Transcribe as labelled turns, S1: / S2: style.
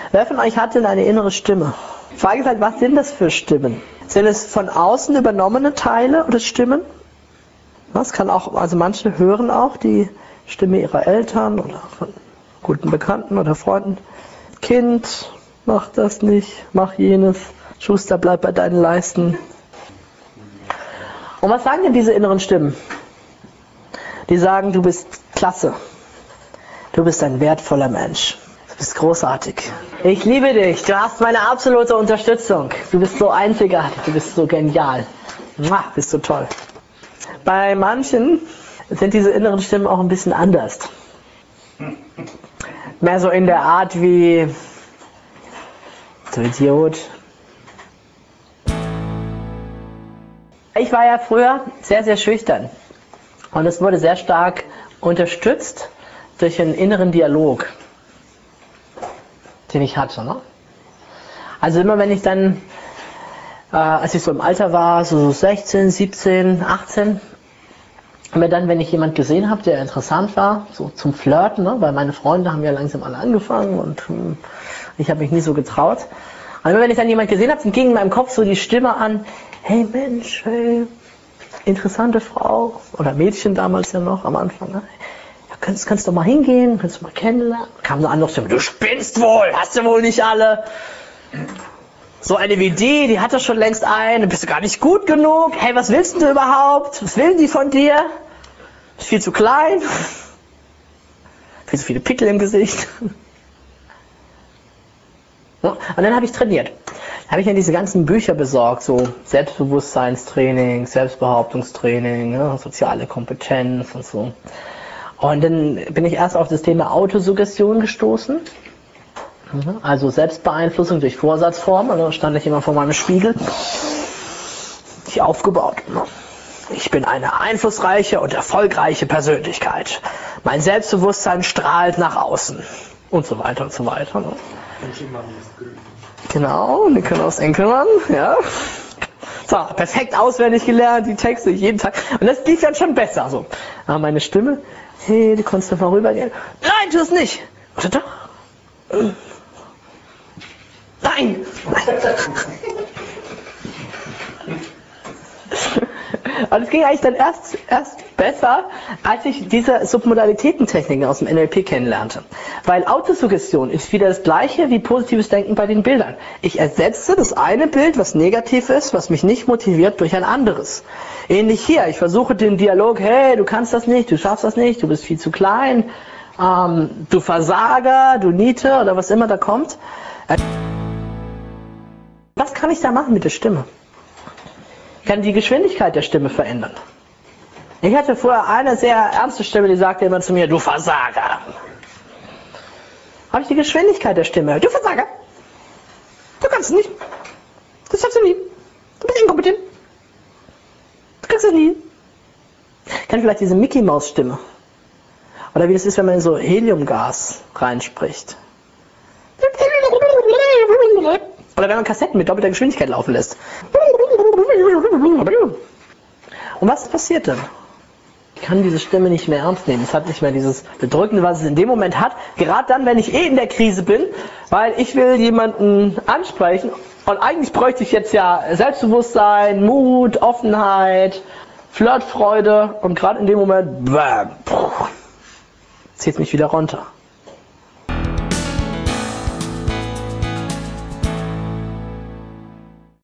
S1: Wer von euch hat denn eine innere Stimme? Die Frage ist halt, was sind das für Stimmen? Sind es von außen übernommene Teile oder Stimmen? Das kann auch, also manche hören auch die Stimme ihrer Eltern oder von guten Bekannten oder Freunden. Kind, mach das nicht, mach jenes, Schuster, bleib bei deinen Leisten. Und was sagen denn diese inneren Stimmen? Die sagen, du bist klasse, du bist ein wertvoller Mensch, du bist großartig. Ich liebe dich, du hast meine absolute Unterstützung, du bist so einzigartig, du bist so genial, bist so toll. Bei manchen sind diese inneren Stimmen auch ein bisschen anders. Mehr so in der Art wie, du Idiot. Ich war ja früher sehr, sehr schüchtern. Und es wurde sehr stark unterstützt durch einen inneren Dialog, den ich hatte. Ne? Also immer wenn ich dann, als ich so im Alter war, so 16, 17, 18, aber dann, wenn ich jemand gesehen habe, der interessant war, so zum Flirten, ne? Weil meine Freunde haben ja langsam alle angefangen und ich habe mich nie so getraut. Und immer wenn ich dann jemand gesehen habe, dann ging in meinem Kopf so die Stimme an, hey Mensch, hey, interessante Frau, oder Mädchen damals ja noch am Anfang, ne? Ja, kannst du mal hingehen, kannst du mal kennenlernen. Kam eine andere Stimme, du spinnst wohl, hast du wohl nicht alle. So eine wie die hat doch schon längst einen, bist du gar nicht gut genug. Hey, was willst du überhaupt? Was will die von dir? Ist viel zu klein. Viel zu viele Pickel im Gesicht. Und dann habe ich trainiert. Da habe ich mir diese ganzen Bücher besorgt, so Selbstbewusstseinstraining, Selbstbehauptungstraining, ja, soziale Kompetenz und so. Und dann bin ich erst auf das Thema Autosuggestion gestoßen. Also Selbstbeeinflussung durch Vorsatzform. Und dann stand ich immer vor meinem Spiegel. Ich aufgebaut. Ich bin eine einflussreiche und erfolgreiche Persönlichkeit. Mein Selbstbewusstsein strahlt nach außen. Und so weiter und so weiter. Genau, wir können aufs Enkelmann, ja. So, perfekt auswendig gelernt, die Texte jeden Tag. Und das lief dann schon besser. So. Aber meine Stimme, hey, du kannst doch mal rübergehen. Nein, tu es nicht. Oder doch? Nein! Und es ging eigentlich dann erst besser, als ich diese Submodalitätentechniken aus dem NLP kennenlernte. Weil Autosuggestion ist wieder das gleiche wie positives Denken bei den Bildern. Ich ersetze das eine Bild, was negativ ist, was mich nicht motiviert, durch ein anderes. Ähnlich hier, ich versuche den Dialog, hey, du kannst das nicht, du schaffst das nicht, du bist viel zu klein, du Versager, du Niete oder was immer da kommt. Was kann ich da machen mit der Stimme? Ich kann die Geschwindigkeit der Stimme verändern. Ich hatte vorher eine sehr ernste Stimme, die sagte immer zu mir, du Versager. Habe ich die Geschwindigkeit der Stimme, du Versager. Du kannst es nicht. Das schaffst du nie. Du bist inkompetent. Du kriegst es nie. Ich kann vielleicht diese Mickey-Maus-Stimme. Oder wie das ist, wenn man in so Heliumgas reinspricht. Oder wenn man Kassetten mit doppelter Geschwindigkeit laufen lässt. Und was passiert dann? Ich kann diese Stimme nicht mehr ernst nehmen. Es hat nicht mehr dieses Bedrückende, was es in dem Moment hat. Gerade dann, wenn ich in der Krise bin, weil ich will jemanden ansprechen und eigentlich bräuchte ich jetzt ja Selbstbewusstsein, Mut, Offenheit, Flirtfreude und gerade in dem Moment zieht es mich wieder runter.